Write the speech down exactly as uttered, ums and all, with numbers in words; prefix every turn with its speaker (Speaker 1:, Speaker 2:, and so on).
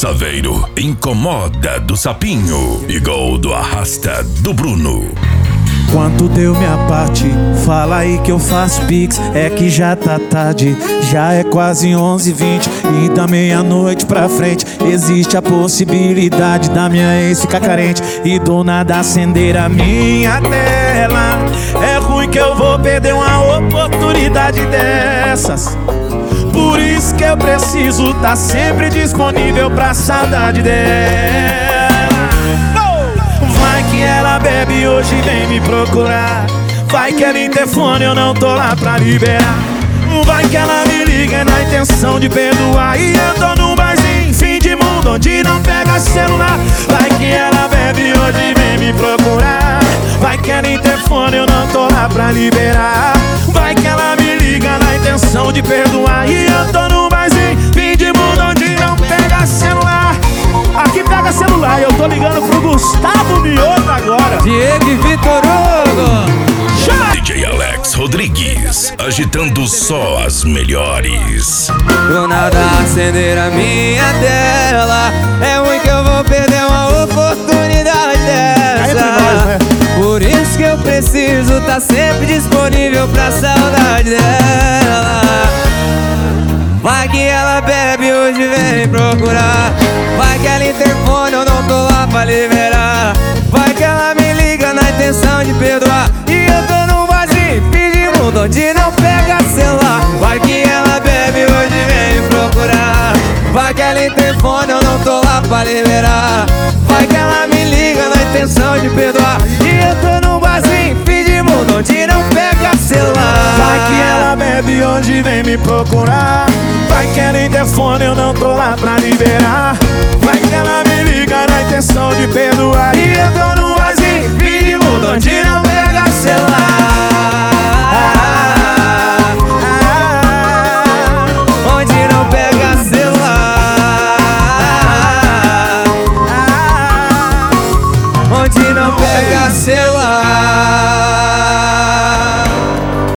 Speaker 1: Saveiro, Incomoda do Sapinho e Gol do Arrasta do Bruno.
Speaker 2: Quanto deu minha parte? Fala aí que eu faço pix. É que já tá tarde, já é quase onze e vinte. E da meia-noite pra frente existe a possibilidade da minha ex ficar carente e do nada acender a minha tela. É ruim que eu vou perder uma oportunidade dessas. Por isso que eu preciso tá sempre disponível pra saudade dela. Vai que ela bebe hoje e vem me procurar. Vai que ela interfone, eu não tô lá pra liberar. Vai que ela me liga na intenção de perdoar. E eu tô num barzinho, fim de mundo, onde não pega celular. Vai que ela bebe hoje e vem me procurar. Vai que ela interfone, eu não tô lá pra liberar. Vai que ela me liga na intenção de perdoar. E eu tô num barzinho, fim de mundo, onde não pega celular. Aqui pega celular e eu tô ligando pro Gustavo Mioto agora.
Speaker 3: Diego e Vitor Hugo.
Speaker 1: D J Alex Rodrigues, agitando só as melhores.
Speaker 3: Do nada acender a minha tela. É ruim que eu vou perder uma oportunidade dessa.
Speaker 2: Nós, né?
Speaker 3: Por isso que eu preciso tá sempre disponível pra saudade dela. Vai que ela bebe hoje e vem me procurar. Vai que ela interfone, eu não tô lá pra liberar. Vai que ela me liga na intenção de perdoar. E eu tô num vazio, fim de mundo, onde não pega celular. Vai que ela bebe hoje e vem me procurar. Vai que ela interfone, eu não tô lá pra liberar. Vai que ela me liga na intenção de perdoar. E eu tô num vazio, fim de mundo, onde não pega celular.
Speaker 2: Vai que ela bebe hoje e vem me procurar. Vai que ela interfone, eu não tô lá pra liberar. Vai que ela me liga na intenção de perdoar. E eu tô no vazio, fim de mundo, onde não pega celular.
Speaker 3: Onde não pega celular. Onde não pega celular.